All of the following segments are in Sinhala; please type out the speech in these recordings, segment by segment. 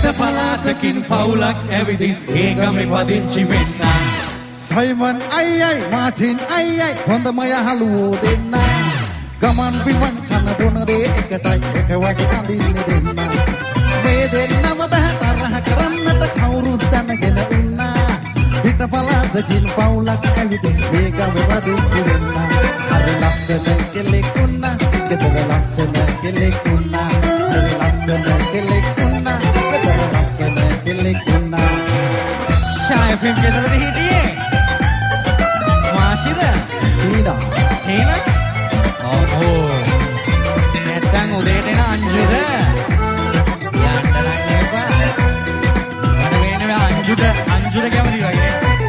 පිට පළාතකින් පවුලක් ඇවිදින් ඒ ගමේ පදිංචි වෙන්න. සයිමන් අයියයි මාටින් අයියයි හොඳම යහළුවෝ දෙන්න. ගමන් බිමන් කන බොන දේ එකටයි එක වගේ අඳින්න දෙන්න. මේ දෙන්නම බෑ තරහ කරන්නට කවුරුත් දැනගෙන ඉන්නා. පිට පළාතකින් පවුලක් ඇවිදින් ඒ ගමේ පදිංචි වෙන්න. හරි ලස්සන කෙල්ලෙක් වුණා, ගෙදර ලස්සන කෙල්ලෙක් වුණා. හරි ලස්සන කෙල්ලෙක් වුණා, ගෙදර ලස්සන කෙල්ලෙක් වුණා. ෂායි ෆිල්ම් ගෙදරද හිටියේ? මාෂිද? හීනා. හීනා? ඕ. නැත්තම් උදේට එන අංජුද? යන්න නම් එපා. මට වෙන්නේ අංජුට කැමති වගේ.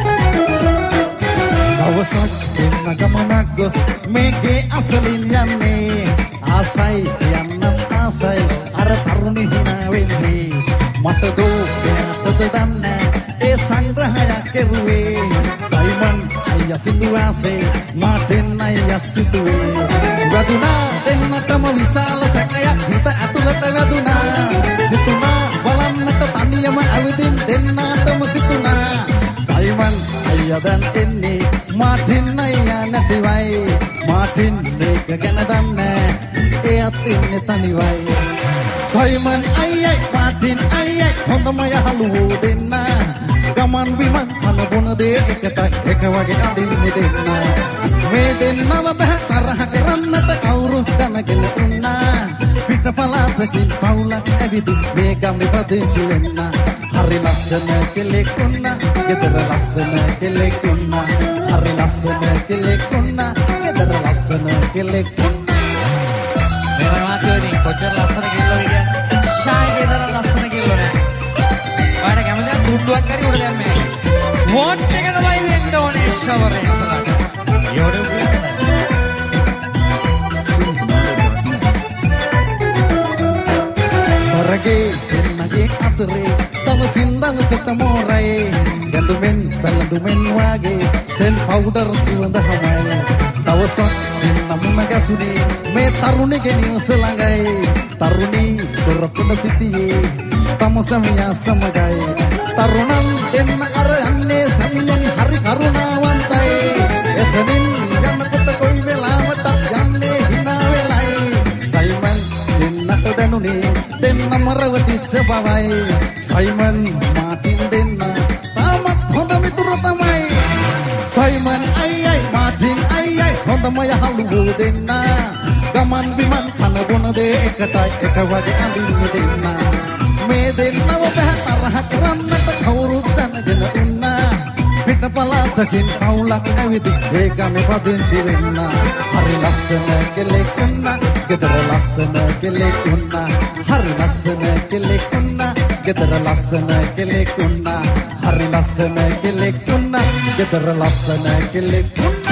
දවසක් දෙන්න ගමනක් ගොස් මේකේ අසලින් යන්නේ. ආසයි යන්නත් ආසයි අර තරුණ හිනා වෙන්නේ. මට දෝ දැනටද දන්නේ ඒ සංග්‍රහයක් කෙරුවේ. සයිමන් අයියා සිතුවාසේ මාටින් අයියා සිතුවේ. වැදුනා දෙන්නටම විශාල සැකයක් හිත ඇතුළට වැදුනා. සිතුනා බලන්නට තනියම ඇවිදින් දෙන්නාටම සිතුනා. සයිමන් අයියා දැන් එන්නේ මාටින් අයියා නැතිවයි. මාටින් මේක ගැන දන්නේ එයත් ඉන්නේ තනිවයි. සයිමන් අයියයි මාටින් අයියයි හොඳම යහළුවෝ දෙන්න. ගමන් බිමන් කන බොන දේ එකටයි එක වගේ අඳින්න දෙන්න. මේ දෙන්නම බෑ තරහ කරන්නට කවුරුත් දැනගෙන ඉන්නා. පිට පළාතකින් පවුලක් ඇවිදින් මේ ගමේ පදිංචි වෙන්න. හරි ලස්සන කෙල්ලෙක් වුණා, ගෙදර ලස්සන කෙල්ලෙක් වුණා. හරි ලස්සන කෙල්ලෙක් වුණා, ගෙදර ලස්සන කෙල්ලෙක් වුණා. මේ මාතෝනි කොච්චර ලස්සන කෙල්ලෝ කියන්නේ. ෂායි ගෙදර ලස්සන කෙල්ලෝ නෑ. ඔයාලට කැමතිද දුන්නුවක් හරි උඩ දැම්මේ. වෝට් එක තමයි වෙන්න ඕනේ ෂවරේ ඉස්සරහට. Torage දෙන්නගේ අතරේ දවසින් දවසට මෝරයි. බැලඳුමෙන් වාගේ සෙන් පවුඩර් සුවඳ හමයි. දවසක් දෙන්නම ගැසුනේ මේ තරුණිගේ නිවස ළඟයි. තරුණී දොරකඩ සිටියේ තම සමියා සමගයි. තරුණන් දෙන්න අර යන්නේ සමියෙන් හරි කරුණාවන්තයි. එතනින් යනකොට කොයි වෙලාවට යන්නේ hina වෙලයි. සයිමන් දෙන්නට දැනුනේ දෙන්නම රවටි ස්වභාවයි. සයිමන් මාටින් දෙන්න තාමත් හොඳ මිතුරු තමයි. සයිමන් අයියයි මාටින් අයියයි හොඳම යහළුවෝ දෙන්න. ගමන් බිමන් කන බොන දේ එකටයි එක වගේ අඳින්න දෙන්න. මේ දෙන්නම බෑ තරහ කරන්නට කවුරුත් දැනගෙන ඉන්නා. පිට පළාතකින් පවුලක් ඇවිදින් ඒ ගමේ පදිංචි වෙන්න. හරි ලස්සන කෙල්ලෙක් වුණා, ගෙදර ලස්සන කෙල්ලෙක් වුණා. හරි ලස්සන කෙල්ලෙක් වුණා, ගෙදර ලස්සන කෙල්ලෙක් වුණා. හරි ලස්සන කෙල්ලෙක් වුණා, ගෙදර ලස්සන කෙල්ලෙක් වුණා.